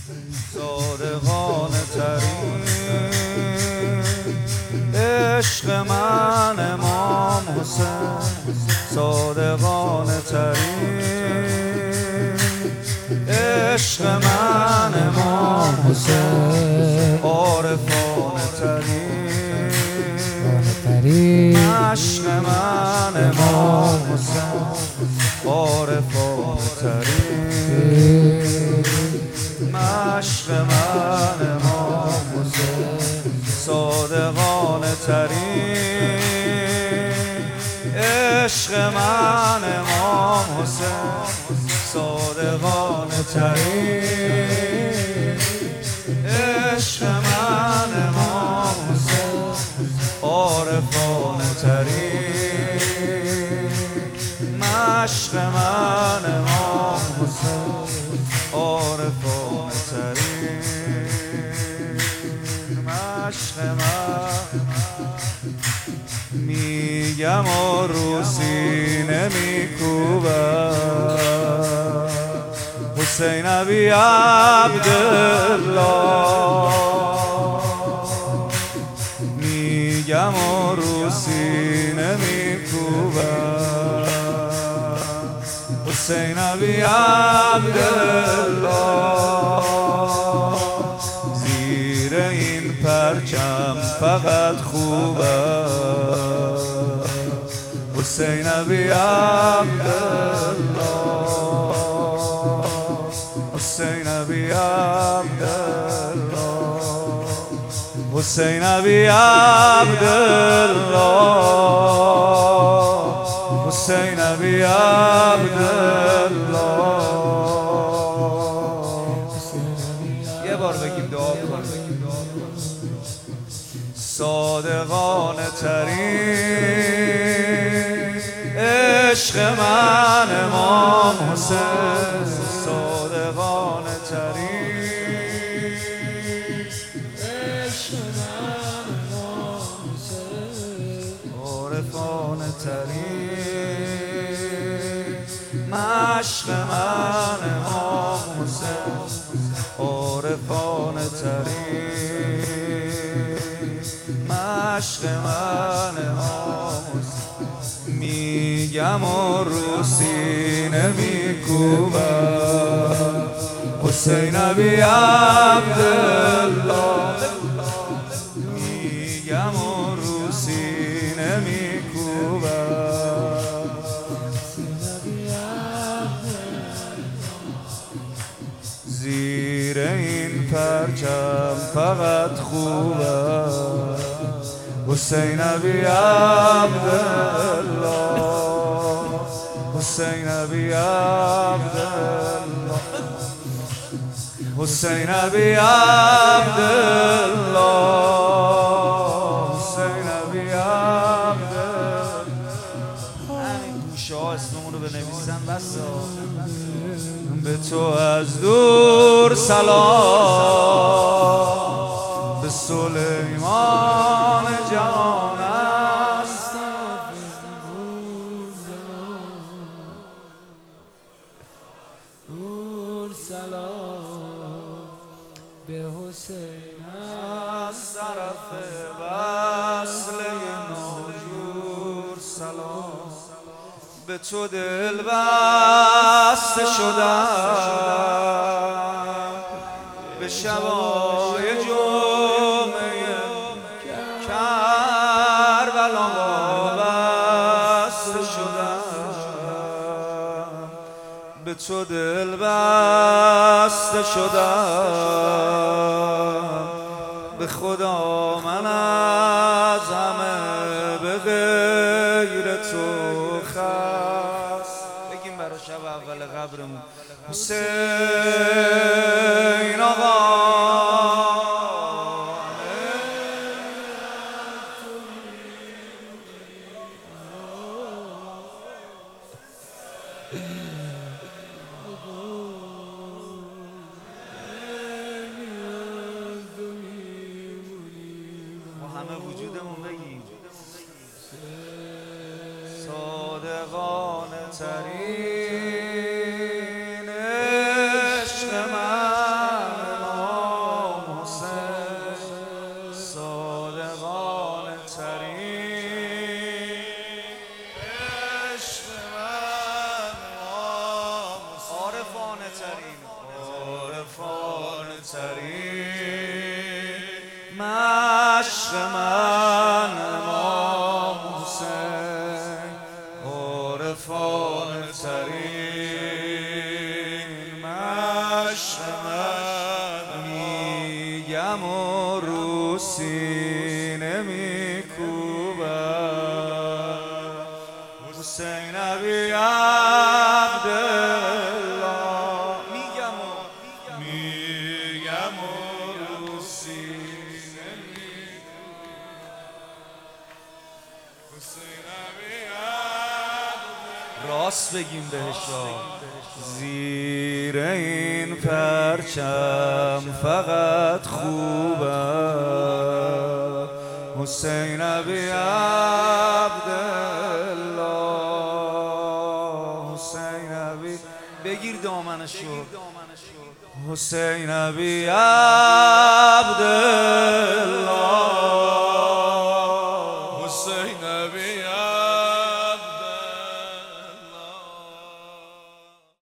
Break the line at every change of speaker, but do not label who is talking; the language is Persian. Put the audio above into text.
صادقانه ترین عشق من امام حسین، صادقانه ترین عشق من امام حسین، عارفانه ترین عشق من امام حسین، عارفانه ترین عشق من امام حسین، صادقانه ترین عشق من امام حسین، صادقانه ترین عشق من امام حسین، عارفانه ترین عشق من امام حسین، عارفانه ترین عشق من. میگم و رو سینه میکوبم حسین ابی عبدالله، میگم و رو سینه میکوبم حسین ابی عبدالله، زیر این پرچم فقط خوبه حسین ابی عبدالله، حسین ابی عبدالله، حسین ابی عبدالله، حسین ابی عبدالله. یه بار بگیم دعا کنیم. صادقانه ترین عشق من امام حسین، صادقانه ترین عشق من امام حسین، عارفانه ترین عشق من امام حسین، عارفانه ترین عشق من امام حسین. میگم و رو سینه میکوبم حسین ابی عبدالله، میگم و رو سینه میکوبم زیر این پرچم فقط خوبه حسین ابی عبدالله، حسین ابی عبدالله، حسین ابی عبدالله، حسین ابی عبدالله. همین گوشه ها اسممون رو بنویسن بس. به تو از دور سلام، به سلیمان جهان است، دور سلام به حسین از طرف وصله ناجور سلام. به تو دل بسته شدم، به شبای جمعه کربلا بسته شدم، به تو دل بسته شدم، به خدا من از همه به غیر تو خست. بگیم برای شب اول قبرمون حسین آقا همه وجودمون بگیم صادقانه ترین عشق من عشق من امام حسین عارفانه ترین مشق من میگم و رو سینه میکوبم حسین ابی عبدالله میگم و رو سینه میکوبم حسین ابی عبدالله راست بگیم بهشا زیر این پرچم فقط خوبه حسین ابی عبدالله حسین ابی بگیر دامنشو حسین ابی عبدالله